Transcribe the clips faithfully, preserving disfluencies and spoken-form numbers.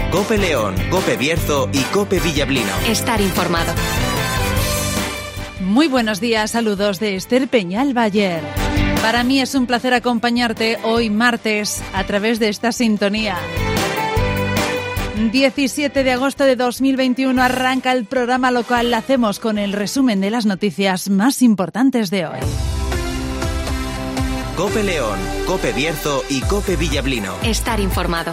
COPE León, COPE Bierzo y COPE Villablino. Estar informado. Muy buenos días, saludos de Esther Peñal Bayer. Para mí es un placer acompañarte hoy martes a través de esta sintonía. diecisiete de agosto de dos mil veintiuno arranca el programa local. Lo hacemos con el resumen de las noticias más importantes de hoy. COPE León, COPE Bierzo y COPE Villablino. Estar informado.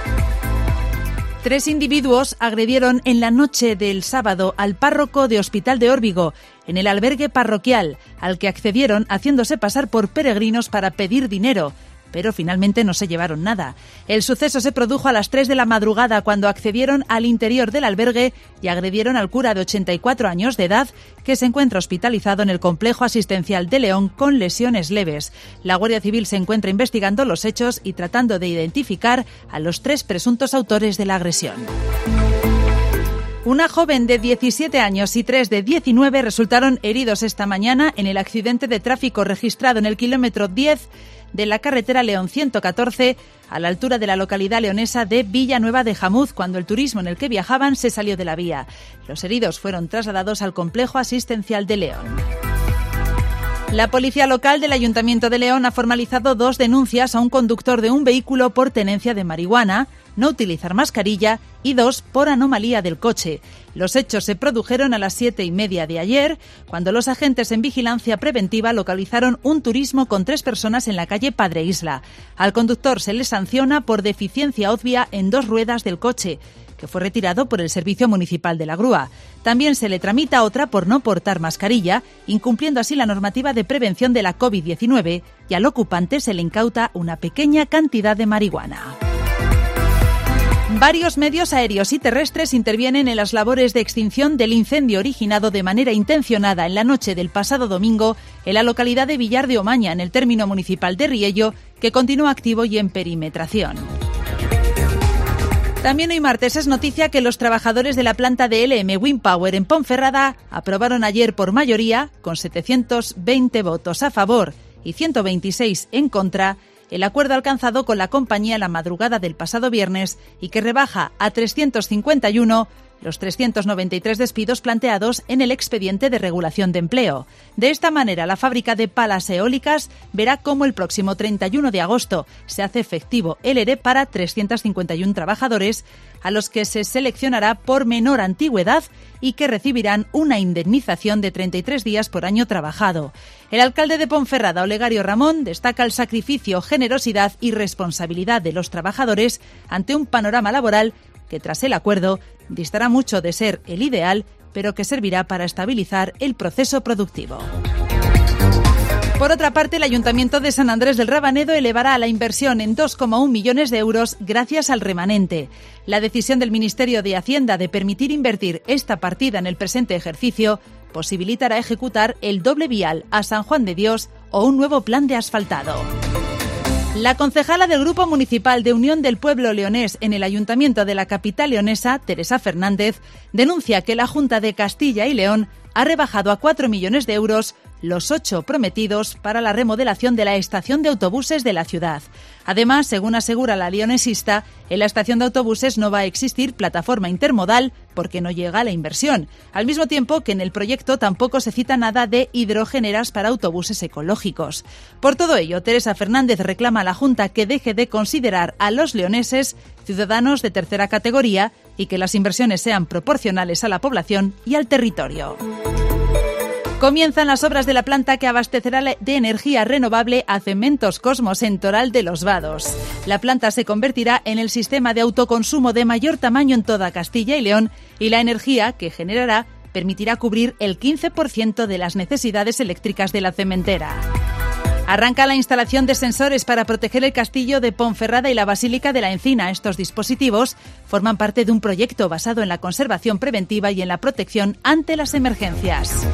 Tres individuos agredieron en la noche del sábado al párroco de Hospital de Órbigo, en el albergue parroquial, al que accedieron haciéndose pasar por peregrinos para pedir dinero, pero finalmente no se llevaron nada. El suceso se produjo a las tres de la madrugada cuando accedieron al interior del albergue y agredieron al cura de ochenta y cuatro años de edad que se encuentra hospitalizado en el complejo asistencial de León con lesiones leves. La Guardia Civil se encuentra investigando los hechos y tratando de identificar a los tres presuntos autores de la agresión. Una joven de diecisiete años y tres de diecinueve resultaron heridos esta mañana en el accidente de tráfico registrado en el kilómetro diez de la carretera León ciento catorce, a la altura de la localidad leonesa de Villanueva de Jamuz, cuando el turismo en el que viajaban se salió de la vía. Los heridos fueron trasladados al complejo asistencial de León. La policía local del Ayuntamiento de León ha formalizado dos denuncias a un conductor de un vehículo por tenencia de marihuana, no utilizar mascarilla y dos por anomalía del coche. Los hechos se produjeron a las siete y media de ayer, cuando los agentes en vigilancia preventiva localizaron un turismo con tres personas en la calle Padre Isla. Al conductor se le sanciona por deficiencia obvia en dos ruedas del coche, que fue retirado por el Servicio Municipal de la Grúa. También se le tramita otra por no portar mascarilla, incumpliendo así la normativa de prevención de la COVID diecinueve, y al ocupante se le incauta una pequeña cantidad de marihuana. Varios medios aéreos y terrestres intervienen en las labores de extinción del incendio originado de manera intencionada en la noche del pasado domingo en la localidad de Villar de Omaña, en el término municipal de Riello, que continúa activo y en perimetración. También hoy martes es noticia que los trabajadores de la planta de L M Wind Power en Ponferrada aprobaron ayer por mayoría, con setecientos veinte votos a favor y ciento veintiséis en contra, el acuerdo alcanzado con la compañía la madrugada del pasado viernes y que rebaja a trescientos cincuenta y uno los trescientos noventa y tres despidos planteados en el expediente de regulación de empleo. De esta manera, la fábrica de palas eólicas verá cómo el próximo treinta y uno de agosto se hace efectivo el ERE para trescientos cincuenta y uno trabajadores, a los que se seleccionará por menor antigüedad y que recibirán una indemnización de treinta y tres días por año trabajado. El alcalde de Ponferrada, Olegario Ramón, destaca el sacrificio, generosidad y responsabilidad de los trabajadores ante un panorama laboral que tras el acuerdo distará mucho de ser el ideal, pero que servirá para estabilizar el proceso productivo. Por otra parte, el Ayuntamiento de San Andrés del Rabanedo elevará la inversión en dos coma uno millones de euros gracias al remanente. La decisión del Ministerio de Hacienda de permitir invertir esta partida en el presente ejercicio posibilitará ejecutar el doble vial a San Juan de Dios o un nuevo plan de asfaltado. La concejala del Grupo Municipal de Unión del Pueblo Leonés en el Ayuntamiento de la capital leonesa, Teresa Fernández, denuncia que la Junta de Castilla y León ha rebajado a cuatro millones de euros los ocho prometidos para la remodelación de la estación de autobuses de la ciudad. Además, según asegura la leonesista, en la estación de autobuses no va a existir plataforma intermodal porque no llega la inversión, al mismo tiempo que en el proyecto tampoco se cita nada de hidrogeneras para autobuses ecológicos. Por todo ello, Teresa Fernández reclama a la Junta que deje de considerar a los leoneses ciudadanos de tercera categoría y que las inversiones sean proporcionales a la población y al territorio. Comienzan las obras de la planta que abastecerá de energía renovable a Cementos Cosmos en Toral de los Vados. La planta se convertirá en el sistema de autoconsumo de mayor tamaño en toda Castilla y León y la energía que generará permitirá cubrir el quince por ciento de las necesidades eléctricas de la cementera. Arranca la instalación de sensores para proteger el castillo de Ponferrada y la Basílica de la Encina. Estos dispositivos forman parte de un proyecto basado en la conservación preventiva y en la protección ante las emergencias.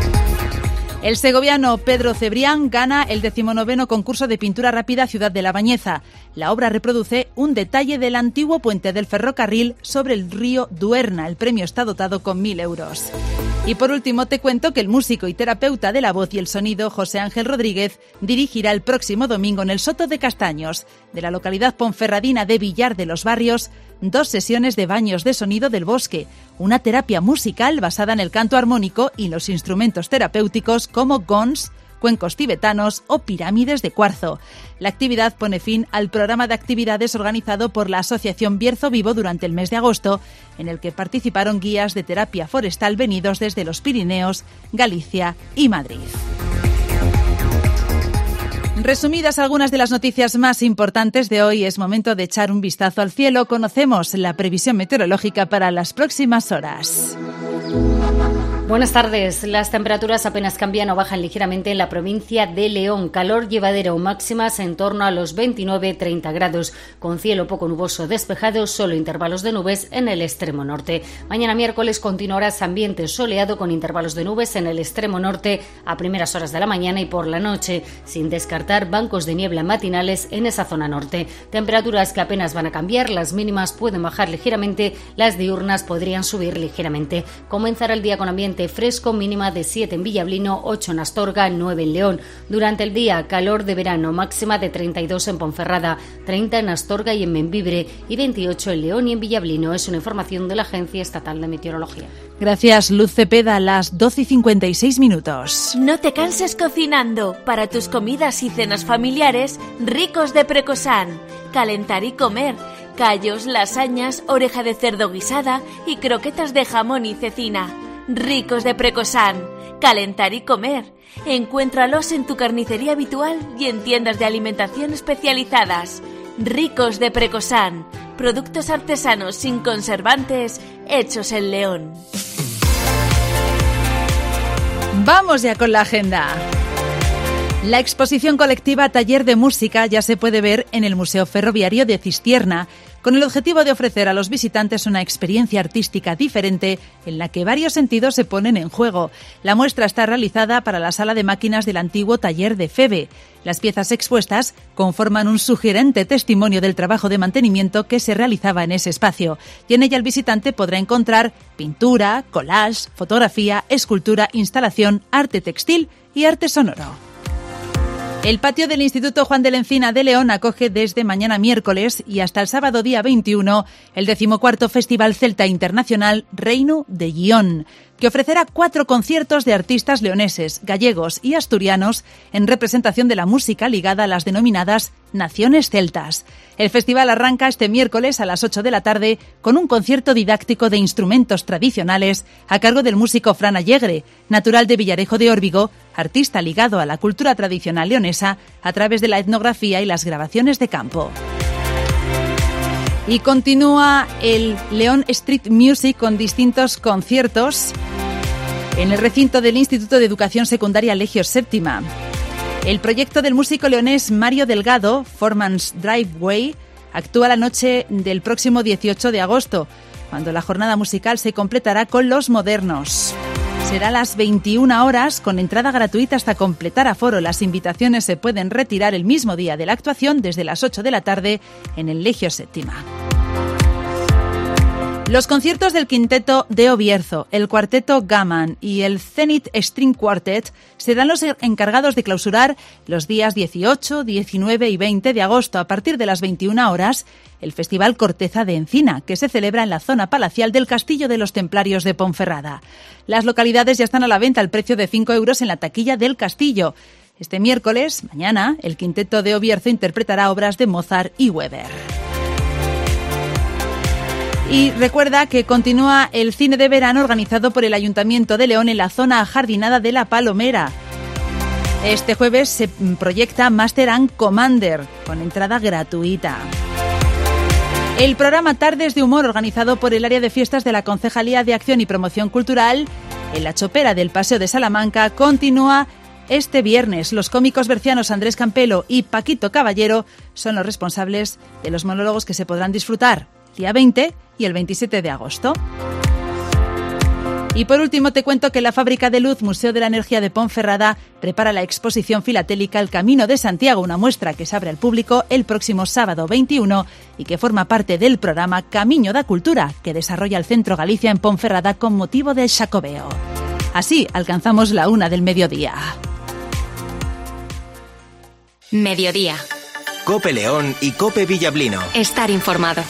El segoviano Pedro Cebrián gana el decimonoveno concurso de pintura rápida Ciudad de la Bañeza. La obra reproduce un detalle del antiguo puente del ferrocarril sobre el río Duerna. El premio está dotado con mil euros. Y por último te cuento que el músico y terapeuta de la voz y el sonido José Ángel Rodríguez dirigirá el próximo domingo en el Soto de Castaños, de la localidad ponferradina de Villar de los Barrios, dos sesiones de baños de sonido del bosque, una terapia musical basada en el canto armónico y los instrumentos terapéuticos como gongs, cuencos tibetanos o pirámides de cuarzo. La actividad pone fin al programa de actividades organizado por la Asociación Bierzo Vivo durante el mes de agosto, en el que participaron guías de terapia forestal venidos desde los Pirineos, Galicia y Madrid. Resumidas algunas de las noticias más importantes de hoy, es momento de echar un vistazo al cielo. Conocemos la previsión meteorológica para las próximas horas. Buenas tardes. Las temperaturas apenas cambian o bajan ligeramente en la provincia de León. Calor llevadero, máximas en torno a los veintinueve a treinta grados, con cielo poco nuboso despejado, solo intervalos de nubes en el extremo norte. Mañana miércoles continuará ese ambiente soleado con intervalos de nubes en el extremo norte a primeras horas de la mañana y por la noche, sin descartar bancos de niebla matinales en esa zona norte. Temperaturas que apenas van a cambiar, las mínimas pueden bajar ligeramente, las diurnas podrían subir ligeramente. Comenzará el día con ambiente fresco, mínima de siete en Villablino, ocho en Astorga, nueve en León. Durante el día, calor de verano, máxima de treinta y dos en Ponferrada, treinta en Astorga y en Membibre y veintiocho en León y en Villablino. Es una información de la Agencia Estatal de Meteorología. Gracias, Luz Cepeda, a las doce y cincuenta y seis minutos. No te canses cocinando. Para tus comidas y cenas familiares, Ricos de Precosán. Calentar y comer. Callos, lasañas, oreja de cerdo guisada y croquetas de jamón y cecina. Ricos de Precosán. Calentar y comer. Encuéntralos en tu carnicería habitual y en tiendas de alimentación especializadas. Ricos de Precosán. Productos artesanos sin conservantes, hechos en León. Vamos ya con la agenda. La exposición colectiva Taller de Música ya se puede ver en el Museo Ferroviario de Cistierna, con el objetivo de ofrecer a los visitantes una experiencia artística diferente en la que varios sentidos se ponen en juego. La muestra está realizada para la sala de máquinas del antiguo taller de Febe. Las piezas expuestas conforman un sugerente testimonio del trabajo de mantenimiento que se realizaba en ese espacio, y en ella el visitante podrá encontrar pintura, collage, fotografía, escultura, instalación, arte textil y arte sonoro. El patio del Instituto Juan de la Encina de León acoge desde mañana miércoles y hasta el sábado día veintiuno el decimocuarto Festival Celta Internacional Reino de Guión, que ofrecerá cuatro conciertos de artistas leoneses, gallegos y asturianos en representación de la música ligada a las denominadas naciones celtas. El festival arranca este miércoles a las ocho de la tarde con un concierto didáctico de instrumentos tradicionales a cargo del músico Fran Allegre, natural de Villarejo de Órbigo, artista ligado a la cultura tradicional leonesa a través de la etnografía y las grabaciones de campo. Y continúa el León Street Music con distintos conciertos en el recinto del Instituto de Educación Secundaria Legio Séptima. El proyecto del músico leonés Mario Delgado, Foreman's Driveway, actúa la noche del próximo dieciocho de agosto, cuando la jornada musical se completará con Los Modernos. Será a las veintiuna horas, con entrada gratuita hasta completar aforo. Las invitaciones se pueden retirar el mismo día de la actuación desde las ocho de la tarde en el Legio Séptima. Los conciertos del quinteto de Obierzo, el cuarteto Gaman y el Zenith String Quartet serán los encargados de clausurar los días dieciocho, diecinueve y veinte de agosto a partir de las veintiuna horas el Festival Corteza de Encina, que se celebra en la zona palacial del Castillo de los Templarios de Ponferrada. Las localidades ya están a la venta al precio de cinco euros en la taquilla del castillo. Este miércoles, mañana, el quinteto de Obierzo interpretará obras de Mozart y Weber. Y recuerda que continúa el cine de verano organizado por el Ayuntamiento de León en la zona ajardinada de La Palomera. Este jueves se proyecta Master and Commander, con entrada gratuita. El programa Tardes de Humor, organizado por el área de fiestas de la Concejalía de Acción y Promoción Cultural en la Chopera del Paseo de Salamanca, continúa este viernes. Los cómicos bercianos Andrés Campelo y Paquito Caballero son los responsables de los monólogos que se podrán disfrutar el día veinte y el veintisiete de agosto. Y por último te cuento que la Fábrica de Luz Museo de la Energía de Ponferrada prepara la exposición filatélica El Camino de Santiago, una muestra que se abre al público el próximo sábado veintiuno y que forma parte del programa Camiño da Cultura que desarrolla el Centro Galicia en Ponferrada con motivo del Xacobeo. Así alcanzamos la una del mediodía. Mediodía. COPE León y COPE Villablino. Estar informado.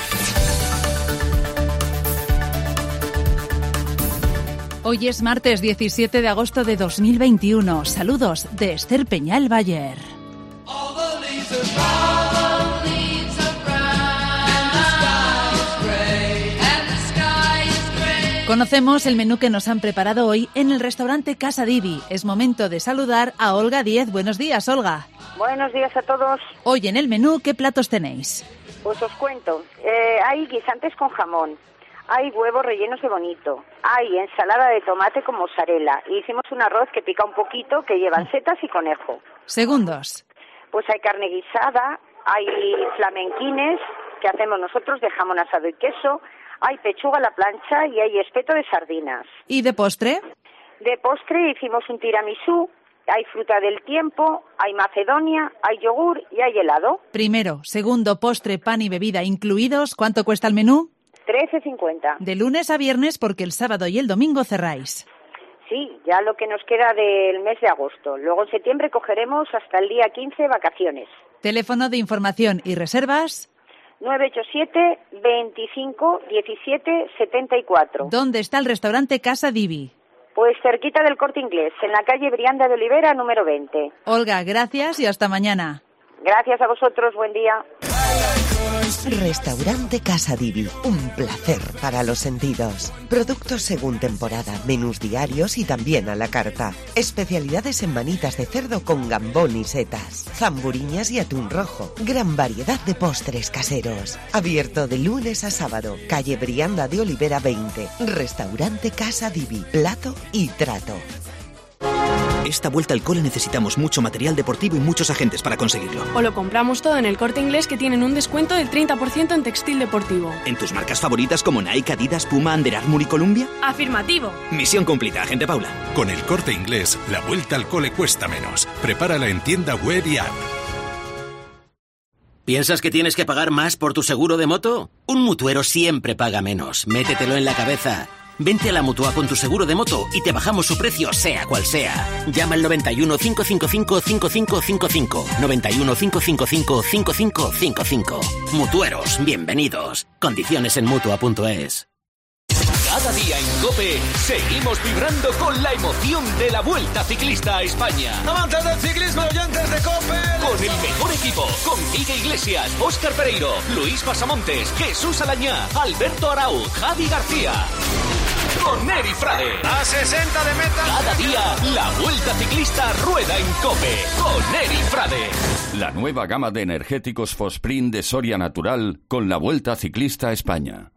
Hoy es martes diecisiete de agosto de dos mil veintiuno. Saludos de Esther Peñal Bayer. Conocemos el menú que nos han preparado hoy en el restaurante Casa Divi. Es momento de saludar a Olga Díez. Buenos días, Olga. Buenos días a todos. Hoy en el menú, ¿qué platos tenéis? Pues os cuento. Eh, hay guisantes con jamón, hay huevos rellenos de bonito, hay ensalada de tomate con mozzarella. Y hicimos un arroz que pica un poquito, que llevan setas y conejo. Segundos. Pues hay carne guisada, hay flamenquines que hacemos nosotros de jamón asado y queso, hay pechuga a la plancha y hay espeto de sardinas. ¿Y de postre? De postre hicimos un tiramisú, hay fruta del tiempo, hay macedonia, hay yogur y hay helado. Primero, segundo, postre, pan y bebida incluidos. ¿Cuánto cuesta el menú? trece cincuenta. De lunes a viernes porque el sábado y el domingo cerráis. Sí, ya lo que nos queda del mes de agosto. Luego en septiembre cogeremos hasta el día quince vacaciones. Teléfono de información y reservas. nueve ocho siete, veinticinco, diecisiete, setenta y cuatro. ¿Dónde está el restaurante Casa Divi? Pues cerquita del Corte Inglés, en la calle Brianda de Olivera, número veinte. Olga, gracias y hasta mañana. Gracias a vosotros, buen día. Restaurante Casa Divi, un placer para los sentidos. Productos según temporada, menús diarios y también a la carta. Especialidades en manitas de cerdo con gambón y setas, zamburiñas y atún rojo. Gran variedad de postres caseros. Abierto de lunes a sábado. Calle Brianda de Olivera veinte. Restaurante Casa Divi, plato y trato. Esta vuelta al cole necesitamos mucho material deportivo y muchos agentes para conseguirlo. O lo compramos todo en el Corte Inglés, que tienen un descuento del treinta por ciento en textil deportivo. ¿En tus marcas favoritas como Nike, Adidas, Puma, Under Armour y Columbia? ¡Afirmativo! Misión cumplida, agente Paula. Con el Corte Inglés, la vuelta al cole cuesta menos. Prepárala en tienda web y app. ¿Piensas que tienes que pagar más por tu seguro de moto? Un mutuero siempre paga menos. Métetelo en la cabeza. Vente a la Mutua con tu seguro de moto y te bajamos su precio, sea cual sea. Llama al noventa y uno, cinco cinco cinco, cinco cinco cinco cinco. noventa y uno, cinco cinco cinco, cinco cinco cinco cinco. Mutueros, bienvenidos. Condiciones en mutua punto es. Cada día en COPE seguimos vibrando con la emoción de la Vuelta Ciclista a España. Amantes del ciclismo, oyentes de COPE. Con el mejor equipo, con Quique Iglesias, Óscar Pereiro, Luis Pasamontes, Jesús Alañá, Alberto Arauz, Javi García. Con Neri Frade. A sesenta de meta. Cada día, la Vuelta Ciclista rueda en COPE. Con Neri Frade. La nueva gama de energéticos Fosprint de Soria Natural con la Vuelta Ciclista a España.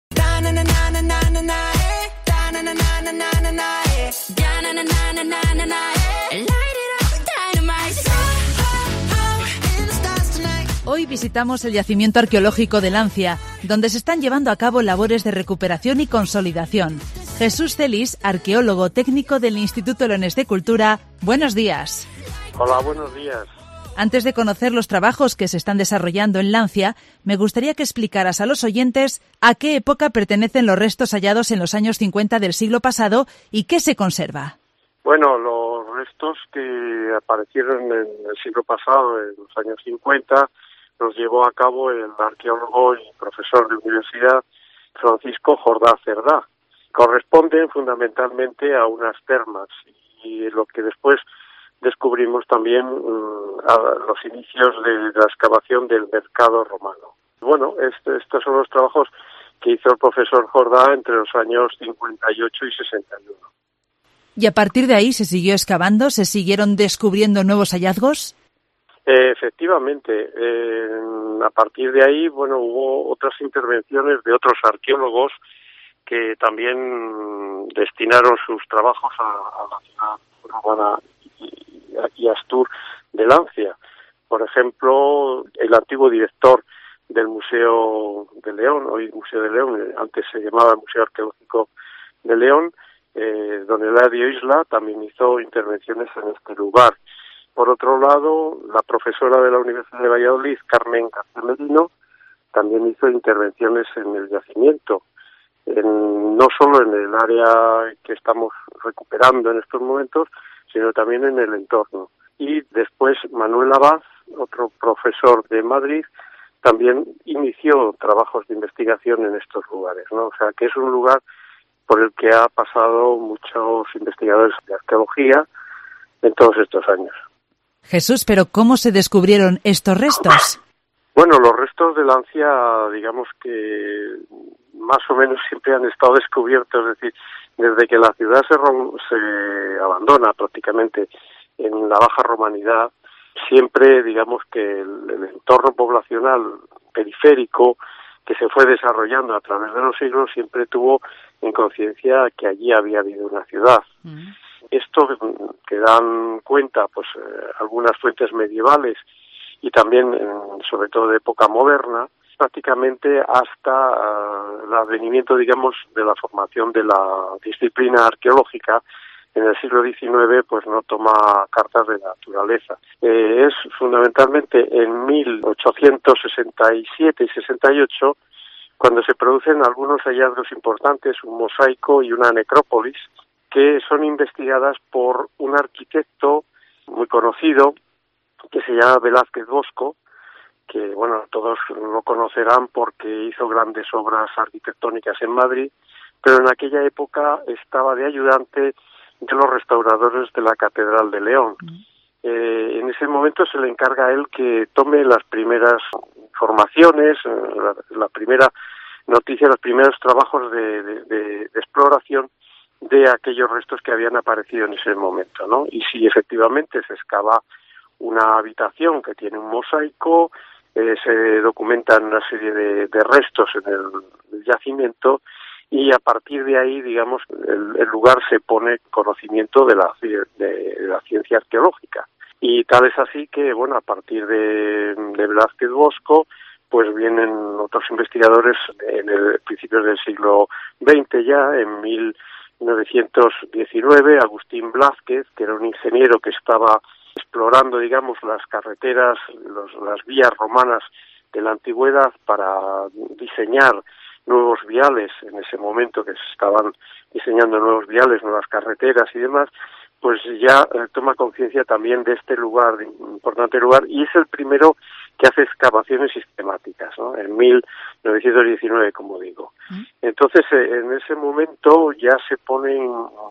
Hoy visitamos el yacimiento arqueológico de Lancia, donde se están llevando a cabo labores de recuperación y consolidación. Jesús Celis, arqueólogo técnico del Instituto Leonés de Cultura. Buenos días. Hola, buenos días. Antes de conocer los trabajos que se están desarrollando en Lancia, me gustaría que explicaras a los oyentes a qué época pertenecen los restos hallados en los años cincuenta del siglo pasado y qué se conserva. Bueno, los restos que aparecieron en el siglo pasado, en los años cincuenta, los llevó a cabo el arqueólogo y profesor de universidad Francisco Jordá Cerdá. Corresponden fundamentalmente a unas termas y lo que después descubrimos también um, a los inicios de la excavación del mercado romano. Bueno, este, estos son los trabajos que hizo el profesor Jordá entre los años cincuenta y ocho y sesenta y uno. ¿Y a partir de ahí se siguió excavando? ¿Se siguieron descubriendo nuevos hallazgos? Eh, efectivamente, eh, a partir de ahí, bueno, hubo otras intervenciones de otros arqueólogos que también destinaron sus trabajos a, a la ciudad romana y, y Astur de Lancia. Por ejemplo, el antiguo director del Museo de León, hoy Museo de León, antes se llamaba Museo Arqueológico de León, eh, don Eladio Isla, también hizo intervenciones en este lugar. Por otro lado, la profesora de la Universidad de Valladolid, Carmen García Merino, también hizo intervenciones en el yacimiento. en, no solo en el área que estamos recuperando en estos momentos, sino también en el entorno. Y después Manuel Abad, otro profesor de Madrid, también inició trabajos de investigación en estos lugares, ¿no? O sea, que es un lugar por el que ha pasado muchos investigadores de arqueología en todos estos años. Jesús, pero ¿cómo se descubrieron estos restos? Bueno, los restos de Lancia, digamos que más o menos siempre han estado descubiertos, es decir, desde que la ciudad se, se abandona prácticamente en la Baja Romanidad, siempre digamos que el, el entorno poblacional periférico que se fue desarrollando a través de los siglos siempre tuvo en conciencia que allí había habido una ciudad. Mm. Esto que dan cuenta pues eh, algunas fuentes medievales y también eh, sobre todo de época moderna, prácticamente hasta uh, el advenimiento, digamos, de la formación de la disciplina arqueológica en el siglo diecinueve, pues no toma cartas de naturaleza. Eh, es fundamentalmente en mil ochocientos sesenta y siete y sesenta y ocho cuando se producen algunos hallazgos importantes, un mosaico y una necrópolis, que son investigadas por un arquitecto muy conocido que se llama Velázquez Bosco, que bueno, todos lo conocerán porque hizo grandes obras arquitectónicas en Madrid, pero en aquella época estaba de ayudante de los restauradores de la Catedral de León. Mm. Eh, en ese momento se le encarga a él que tome las primeras informaciones, la, la primera noticia, los primeros trabajos de, de, de, de exploración de aquellos restos que habían aparecido en ese momento, ¿no? Y si efectivamente se excava una habitación que tiene un mosaico, eh, se documentan una serie de, de restos en el, el yacimiento, y a partir de ahí, digamos, el, el lugar se pone en conocimiento de la, de, de la ciencia arqueológica. Y tal es así que, bueno, a partir de, de Velázquez Bosco, pues vienen otros investigadores en el principios del siglo veinte ya, en mil novecientos diecinueve, Agustín Blázquez, que era un ingeniero que estaba explorando, digamos, las carreteras, los, las vías romanas de la antigüedad para diseñar nuevos viales, en ese momento que se estaban diseñando nuevos viales, nuevas carreteras y demás, pues ya eh, toma conciencia también de este lugar, de un importante lugar, y es el primero que hace excavaciones sistemáticas, ¿no? En mil novecientos diecinueve, como digo. Entonces, eh, en ese momento ya se ponen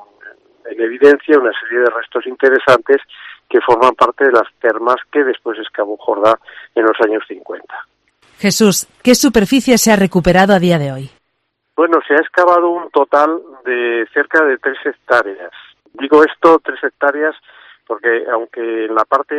en evidencia una serie de restos interesantes que forman parte de las termas que después excavó Jordá en los años cincuenta. Jesús, ¿qué superficie se ha recuperado a día de hoy? Bueno, se ha excavado un total de cerca de tres hectáreas. Digo esto, tres hectáreas, porque aunque en la parte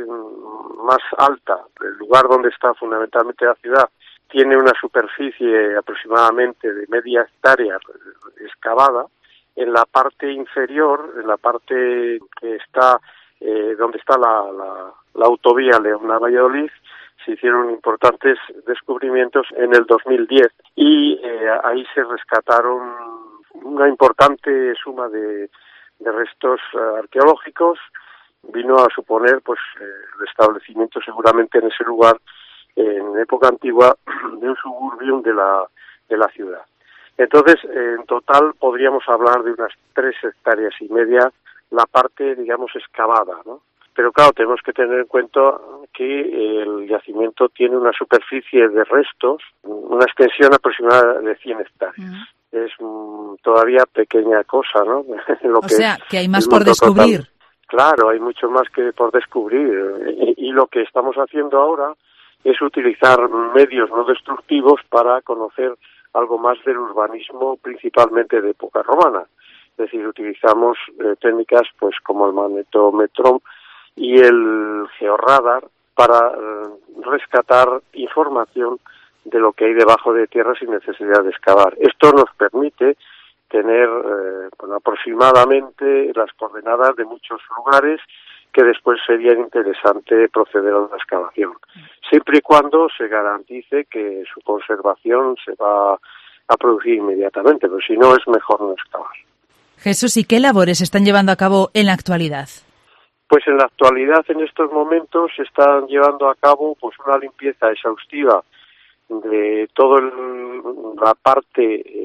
más alta, el lugar donde está fundamentalmente la ciudad, tiene una superficie aproximadamente de media hectárea excavada, en la parte inferior, en la parte que está eh, donde está la, la, la autovía León-Valladolid, se hicieron importantes descubrimientos en el dos mil diez y eh, ahí se rescataron una importante suma de, de restos uh, arqueológicos. Vino a suponer pues eh, el establecimiento seguramente en ese lugar eh, en época antigua de un suburbium de la de la ciudad. Entonces, eh, en total podríamos hablar de unas tres hectáreas y media la parte, digamos, excavada, ¿no? Pero claro, tenemos que tener en cuenta que el yacimiento tiene una superficie de restos, una extensión aproximada de cien hectáreas. Mm. Es mm, todavía pequeña cosa, ¿no? Lo o que sea, que hay más por descubrir. Total. Claro, hay mucho más que por descubrir. Y, y lo que estamos haciendo ahora es utilizar medios no destructivos para conocer algo más del urbanismo, principalmente de época romana. Es decir, utilizamos eh, técnicas pues como el magnetometro y el georradar para eh, rescatar información de lo que hay debajo de tierra sin necesidad de excavar. Esto nos permite tener eh, bueno, aproximadamente las coordenadas de muchos lugares que después sería interesante proceder a una excavación, siempre y cuando se garantice que su conservación se va a producir inmediatamente, pero si no es mejor no excavar. Jesús, ¿y qué labores se están llevando a cabo en la actualidad? Pues en la actualidad, en estos momentos, se están llevando a cabo pues una limpieza exhaustiva de toda la parte eh,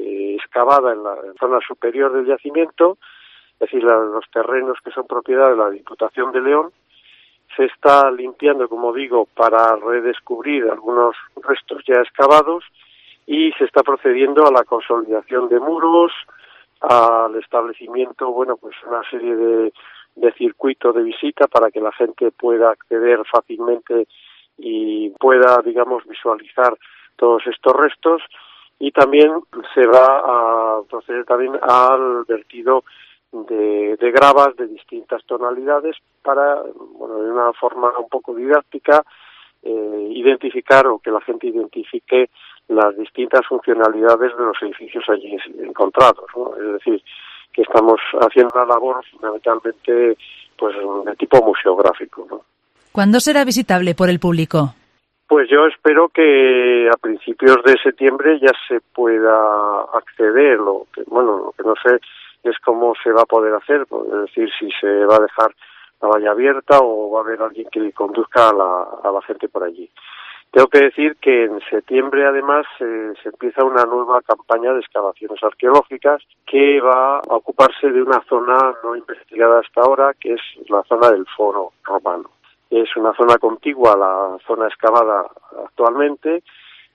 excavada en la en zona superior del yacimiento, es decir, la, los terrenos que son propiedad de la Diputación de León. Se está limpiando, como digo, para redescubrir algunos restos ya excavados y se está procediendo a la consolidación de muros, al establecimiento, bueno, pues una serie de, de circuitos de visita para que la gente pueda acceder fácilmente y pueda, digamos, visualizar todos estos restos. Y también se va a proceder también al vertido de, de gravas de distintas tonalidades para, bueno, de una forma un poco didáctica, eh, identificar o que la gente identifique las distintas funcionalidades de los edificios allí encontrados, ¿no? Es decir, que estamos haciendo una labor fundamentalmente pues de tipo museográfico, ¿no? ¿Cuándo será visitable por el público? Pues yo espero que a principios de septiembre ya se pueda acceder. Lo que, bueno, lo que no sé es cómo se va a poder hacer, es decir, si se va a dejar la valla abierta o va a haber alguien que conduzca a la, a la gente por allí. Tengo que decir que en septiembre, además, eh, se empieza una nueva campaña de excavaciones arqueológicas que va a ocuparse de una zona no investigada hasta ahora, que es la zona del Foro Romano. Es una zona contigua a la zona excavada actualmente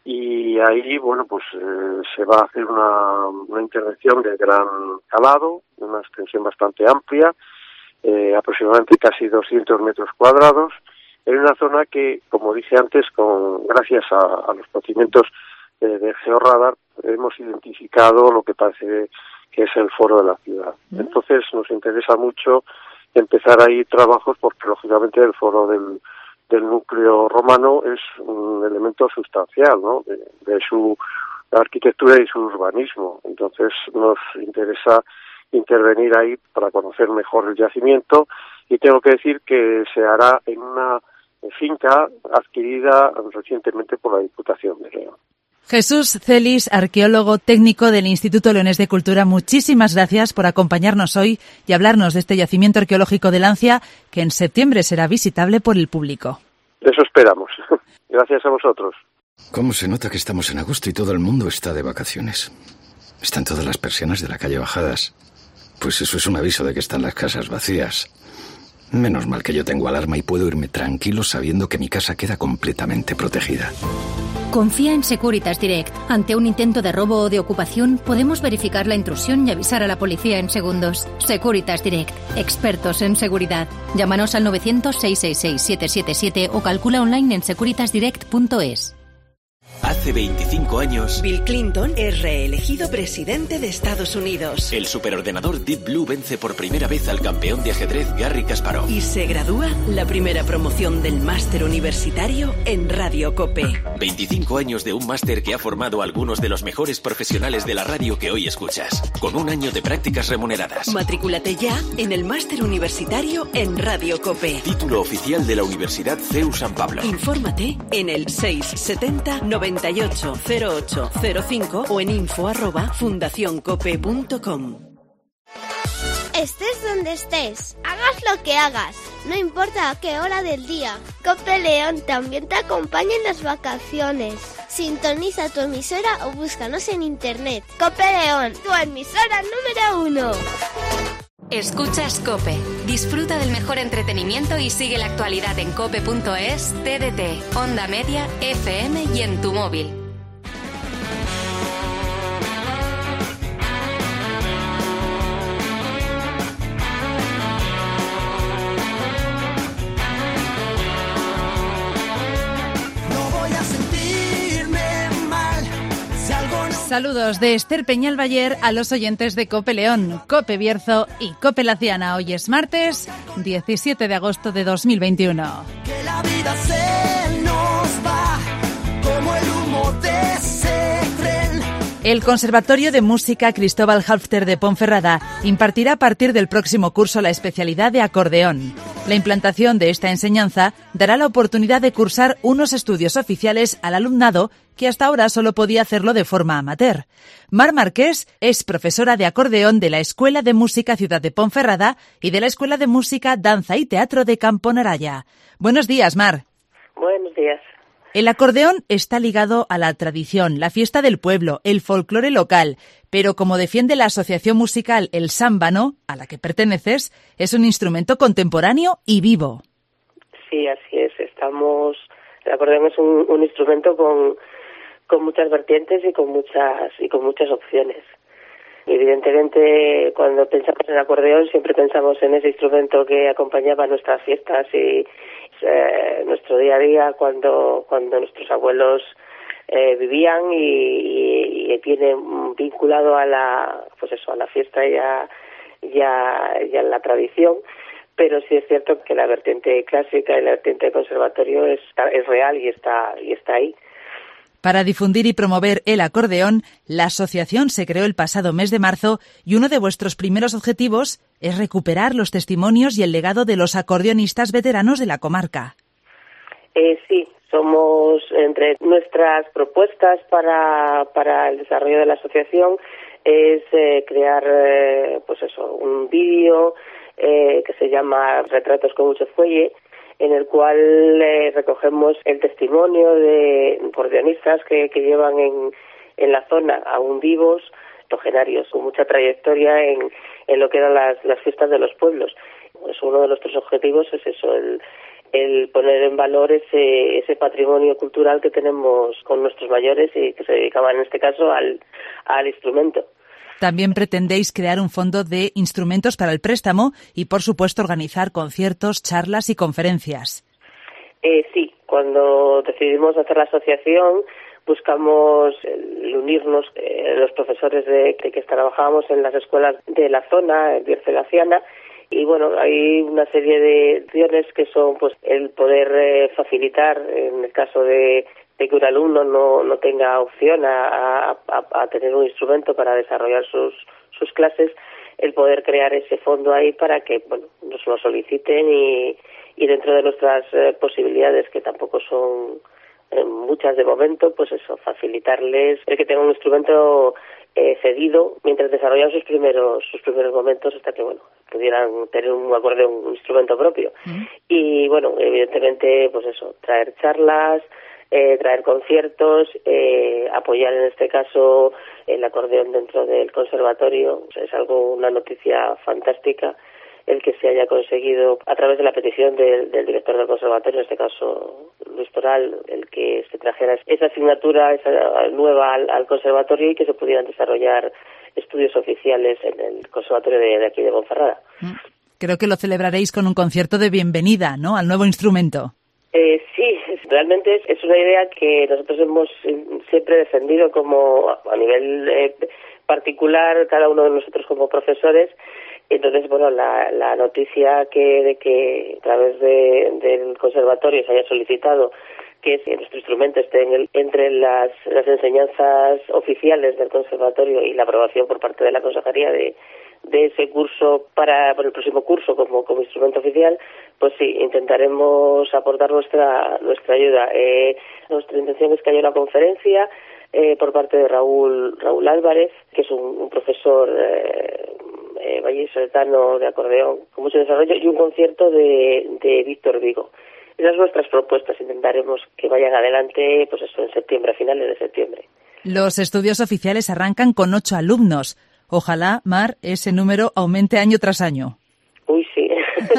y ahí, bueno, pues eh, se va a hacer una, una intervención de gran calado, de una extensión bastante amplia, eh, aproximadamente casi doscientos metros cuadrados, en una zona que, como dije antes, con gracias a, a los procedimientos eh, de georradar, hemos identificado lo que parece que es el foro de la ciudad. ¿Mm? Entonces nos interesa mucho empezar ahí trabajos porque, lógicamente, el foro del, del núcleo romano es un elemento sustancial, ¿no?, de, de su arquitectura y su urbanismo. Entonces nos interesa intervenir ahí para conocer mejor el yacimiento y tengo que decir que se hará en una finca adquirida recientemente por la Diputación de León. Jesús Celis, arqueólogo técnico del Instituto Leonés de Cultura, muchísimas gracias por acompañarnos hoy y hablarnos de este yacimiento arqueológico de Lancia que en septiembre será visitable por el público. Eso esperamos. Gracias a vosotros. ¿Cómo se nota que estamos en agosto y todo el mundo está de vacaciones? Están todas las persianas de la calle bajadas. Pues eso es un aviso de que están las casas vacías. Menos mal que yo tengo alarma y puedo irme tranquilo sabiendo que mi casa queda completamente protegida. Confía en Securitas Direct. Ante un intento de robo o de ocupación, podemos verificar la intrusión y avisar a la policía en segundos. Securitas Direct. Expertos en seguridad. Llámanos al novecientos, seiscientos sesenta y seis, setecientos setenta y siete o calcula online en securitas direct punto es. Hace veinticinco años, Bill Clinton es reelegido presidente de Estados Unidos. El superordenador Deep Blue vence por primera vez al campeón de ajedrez Garry Kasparov. Y se gradúa la primera promoción del máster universitario en Radio Cope. veinticinco años de un máster que ha formado a algunos de los mejores profesionales de la radio que hoy escuchas, con un año de prácticas remuneradas. Matrículate ya en el máster universitario en Radio Cope. Título oficial de la Universidad C E U San Pablo. Infórmate en el seiscientos setenta, noventa y ocho, cero ocho cero cinco o en info arroba fundacioncope punto com. Estés donde estés, hagas lo que hagas, no importa a qué hora del día. Cope León también te acompaña en las vacaciones. Sintoniza tu emisora o búscanos en internet. Cope León, tu emisora número uno. Escuchas COPE. Disfruta del mejor entretenimiento y sigue la actualidad en cope punto es, T D T, Onda Media, F M y en tu móvil. Saludos de Esther Peñalbayer a los oyentes de Cope León, Cope Bierzo y Cope Laciana. Hoy es martes, diecisiete de agosto de dos mil veintiuno. Que la vida se nos va como el humo de ese tren. El Conservatorio de Música Cristóbal Halfter de Ponferrada impartirá a partir del próximo curso la especialidad de acordeón. La implantación de esta enseñanza dará la oportunidad de cursar unos estudios oficiales al alumnado que hasta ahora solo podía hacerlo de forma amateur. Mar Marqués es profesora de acordeón de la Escuela de Música Ciudad de Ponferrada y de la Escuela de Música, Danza y Teatro de Campo Naraya. Buenos días, Mar. Buenos días. El acordeón está ligado a la tradición, la fiesta del pueblo, el folclore local, pero como defiende la asociación musical El Sámbano, a la que perteneces, es un instrumento contemporáneo y vivo. Sí, así es. Estamos, el acordeón es un, un instrumento con, con muchas vertientes y con muchas y con muchas opciones. Evidentemente, cuando pensamos en el acordeón, siempre pensamos en ese instrumento que acompañaba nuestras fiestas y eh, nuestro día a día, cuando cuando nuestros abuelos eh, vivían y, y, y viene vinculado a la, pues eso, a la fiesta y a, y a, y a la tradición. Pero sí es cierto que la vertiente clásica y la vertiente conservatorio es, es real y está y está ahí. Para difundir y promover el acordeón, la asociación se creó el pasado mes de marzo y uno de vuestros primeros objetivos es recuperar los testimonios y el legado de los acordeonistas veteranos de la comarca. Eh, sí, somos entre nuestras propuestas para, para el desarrollo de la asociación es eh, crear eh, pues eso, un vídeo eh, que se llama Retratos con mucho fuelle, en el cual eh, recogemos el testimonio de acordeonistas que, que llevan en, en la zona aún vivos, octogenarios, con mucha trayectoria en, en lo que eran las, las fiestas de los pueblos. Pues uno de nuestros objetivos es eso, el, el poner en valor ese, ese patrimonio cultural que tenemos con nuestros mayores y que se dedicaban en este caso al, al instrumento. También pretendéis crear un fondo de instrumentos para el préstamo y, por supuesto, organizar conciertos, charlas y conferencias. Eh, sí, cuando decidimos hacer la asociación buscamos el unirnos eh, los profesores de, de que trabajábamos en las escuelas de la zona, en Bierce-Laciana, y bueno, hay una serie de acciones que son pues el poder eh, facilitar, en el caso de de que un alumno no, no tenga opción a, a, a tener un instrumento para desarrollar sus, sus clases, el poder crear ese fondo ahí para que bueno nos lo soliciten y, y dentro de nuestras eh, posibilidades, que tampoco son eh, muchas de momento, pues eso, facilitarles el que tenga un instrumento eh, cedido mientras desarrollan sus primeros sus primeros momentos hasta que bueno pudieran tener un acordeón, un instrumento propio. Uh-huh. Y bueno, evidentemente pues eso, traer charlas, Eh, traer conciertos, eh, apoyar en este caso el acordeón dentro del conservatorio. O sea, es algo, una noticia fantástica el que se haya conseguido a través de la petición del, del director del conservatorio, en este caso Luis Toral, el que se trajera esa asignatura esa nueva al, al conservatorio y que se pudieran desarrollar estudios oficiales en el conservatorio de, de aquí de Ponferrada. Creo que lo celebraréis con un concierto de bienvenida, ¿no?, al nuevo instrumento. Eh, sí, realmente es, es una idea que nosotros hemos siempre defendido como a nivel eh, particular, cada uno de nosotros como profesores. Entonces, bueno, la, la noticia que de que a través de, del conservatorio se haya solicitado que nuestro instrumento esté en el, entre las, las enseñanzas oficiales del conservatorio y la aprobación por parte de la consejería de de ese curso para, para el próximo curso como, como instrumento oficial, pues sí, intentaremos aportar nuestra nuestra ayuda. Eh, nuestra intención es que haya una conferencia eh, por parte de Raúl Raúl Álvarez, que es un, un profesor eh, eh, vallisoletano de acordeón con mucho desarrollo, y un concierto de, de Víctor Vigo. Esas son nuestras propuestas, intentaremos que vayan adelante pues eso en septiembre, a finales de septiembre. Los estudios oficiales arrancan con ocho alumnos. Ojalá, Mar, ese número aumente año tras año. Uy, sí.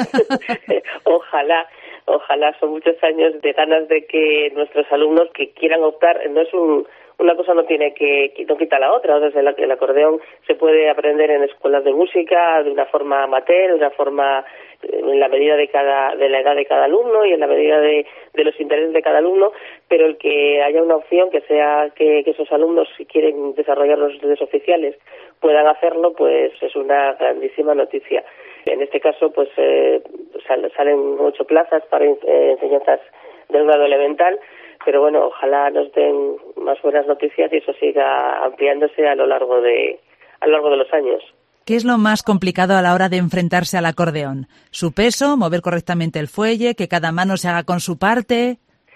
ojalá, ojalá. Son muchos años de ganas de que nuestros alumnos que quieran optar, no es un, una cosa no tiene que, no quita la otra. O sea, el, el acordeón se puede aprender en escuelas de música de una forma amateur, de una forma en la medida de cada de la edad de cada alumno y en la medida de, de los intereses de cada alumno, pero el que haya una opción que sea que, que esos alumnos, si quieren desarrollar los estudios oficiales, puedan hacerlo, pues es una grandísima noticia. En este caso, pues eh, salen ocho plazas para eh, enseñanzas del grado elemental, pero bueno, ojalá nos den más buenas noticias y eso siga ampliándose a lo largo de a lo largo de los años. ¿Qué es lo más complicado a la hora de enfrentarse al acordeón? ¿Su peso, mover correctamente el fuelle, que cada mano se haga con su parte?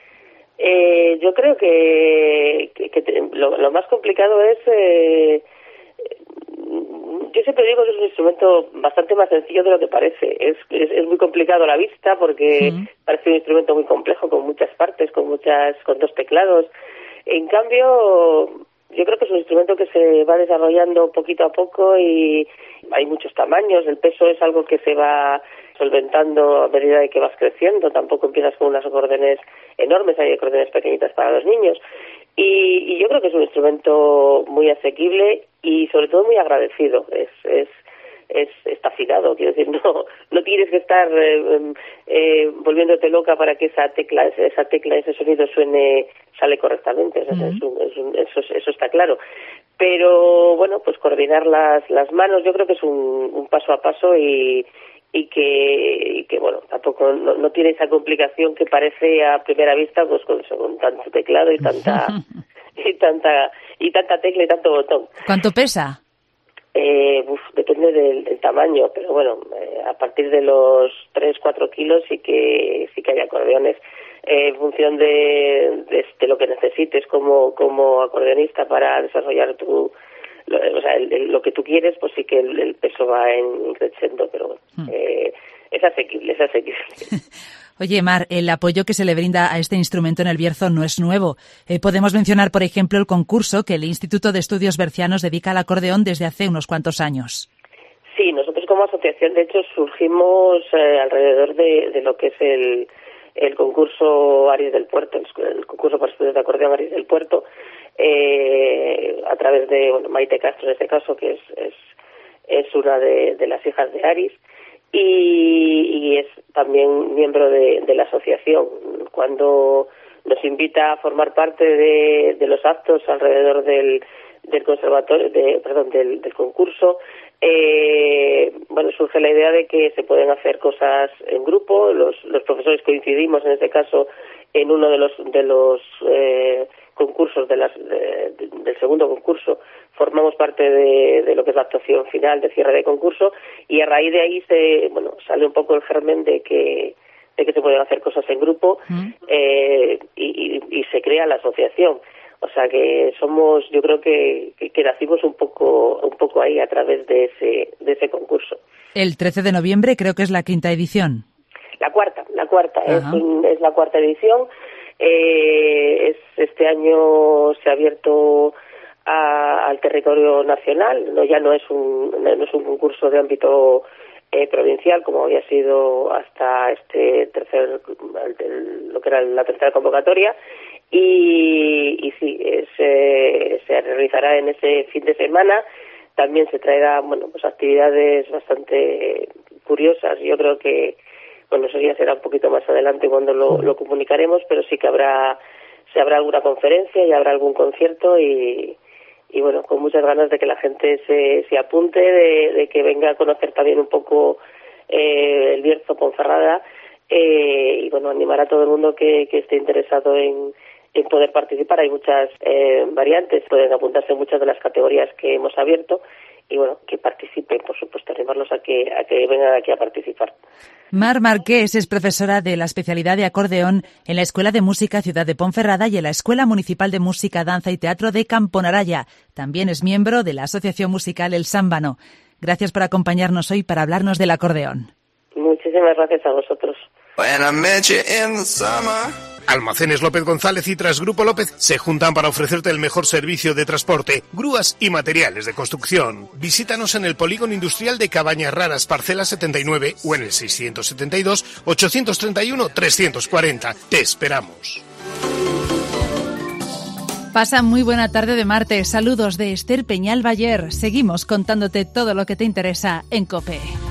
Eh, yo creo que, que, que te, lo, lo más complicado es, eh, yo siempre digo que es un instrumento bastante más sencillo de lo que parece. Es, es, es muy complicado a la vista porque mm. parece un instrumento muy complejo, con muchas partes, con muchas, con dos teclados. En cambio, yo creo que es un instrumento que se va desarrollando poquito a poco y hay muchos tamaños. El peso es algo que se va solventando a medida de que vas creciendo. Tampoco empiezas con unas acordeones enormes, hay acordeones pequeñitas para los niños. Y, y yo creo que es un instrumento muy asequible y sobre todo muy agradecido. Es, es, es está afinado, quiero decir, no, no tienes que estar eh, eh, volviéndote loca para que esa tecla, esa tecla, ese sonido suene, sale correctamente. O sea, uh-huh. es un, es un, eso, eso está claro. Pero bueno, pues coordinar las, las manos, yo creo que es un, un paso a paso y y que, y que bueno, tampoco no, no tiene esa complicación que parece a primera vista, pues con, con tanto teclado y tanta y tanta y tanta tecla y tanto botón. ¿Cuánto pesa? Eh, uf, depende del, del tamaño, pero bueno, eh, a partir de los tres, cuatro kilos sí que sí que hay acordeones. Eh, en función de, de, de lo que necesites como como acordeonista para desarrollar tu Lo, o sea, el, el, lo que tú quieres, pues sí que el, el peso va en creciendo, pero bueno, hmm. eh, es asequible, es asequible. Oye, Mar, el apoyo que se le brinda a este instrumento en el Bierzo no es nuevo. Eh, podemos mencionar, por ejemplo, el concurso que el Instituto de Estudios Bercianos dedica al acordeón desde hace unos cuantos años. Sí, nosotros como asociación, de hecho, surgimos eh, alrededor de, de lo que es el, el concurso Aries del Puerto, el, el concurso para estudios de acordeón Aries del Puerto, eh, a través de bueno, Maite Castro, en este caso, que es es, es una de, de las hijas de Aris, y, y es también miembro de, de la asociación. Cuando nos invita a formar parte de, de los actos alrededor del, del conservatorio, de, perdón, del, del concurso, eh, bueno, surge la idea de que se pueden hacer cosas en grupo. Los, los profesores coincidimos, en este caso, en uno de los de los eh, concursos de las de, de, del segundo concurso. Formamos parte de, de lo que es la actuación final de cierre de concurso, y a raíz de ahí se bueno sale un poco el germen de que de que se pueden hacer cosas en grupo, ¿Mm? eh, y, y, y se crea la asociación. O sea que somos, yo creo que, que, que nacimos un poco un poco ahí a través de ese de ese concurso. El trece de noviembre creo que es la quinta edición. La cuarta, la cuarta, es, un, es la cuarta edición. Eh, es, este año se ha abierto a, al territorio nacional, no ya no es un no es un concurso de ámbito eh, provincial como había sido hasta este tercer el, lo que era la tercera convocatoria, y, y sí es, eh, se realizará en ese fin de semana. También se traerá bueno pues actividades bastante curiosas. Yo creo que bueno, eso ya será un poquito más adelante cuando lo, lo comunicaremos, pero sí que habrá se habrá alguna conferencia y habrá algún concierto, y, y bueno, con muchas ganas de que la gente se, se apunte, de, de que venga a conocer también un poco eh, el Bierzo, Ponferrada, eh, y bueno, animar a todo el mundo que, que esté interesado en, en poder participar. Hay muchas eh, variantes, pueden apuntarse en muchas de las categorías que hemos abierto, y bueno, que participen, por supuesto, animarlos a que a que vengan aquí a participar. Mar Marqués es profesora de la especialidad de acordeón en la Escuela de Música Ciudad de Ponferrada y en la Escuela Municipal de Música, Danza y Teatro de Camponaraya. También es miembro de la Asociación Musical El Sámbano. Gracias por acompañarnos hoy para hablarnos del acordeón. Muchísimas gracias a vosotros. Almacenes López González y Transgrupo López se juntan para ofrecerte el mejor servicio de transporte, grúas y materiales de construcción. Visítanos en el Polígono Industrial de Cabañas Raras, parcela setenta y nueve, o en el seiscientos setenta y dos, ochocientos treinta y uno, trescientos cuarenta. Te esperamos. Pasa muy buena tarde de martes. Saludos de Esther Peñal Bayer. Seguimos contándote todo lo que te interesa en COPE.